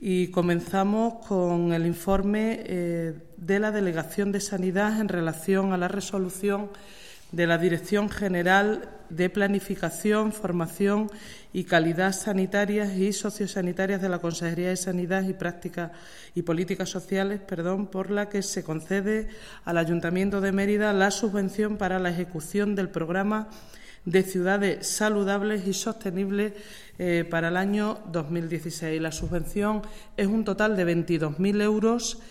Y comenzamos con el informe de la Delegación de Sanidad en relación a la resolución de la Dirección General de Planificación, Formación y Calidad Sanitarias y Sociosanitarias de la Consejería de Sanidad y Políticas Sociales, por la que se concede al Ayuntamiento de Mérida la subvención para la ejecución del programa de ciudades saludables y sostenibles para el año 2016. La subvención es un total de 22.000 euros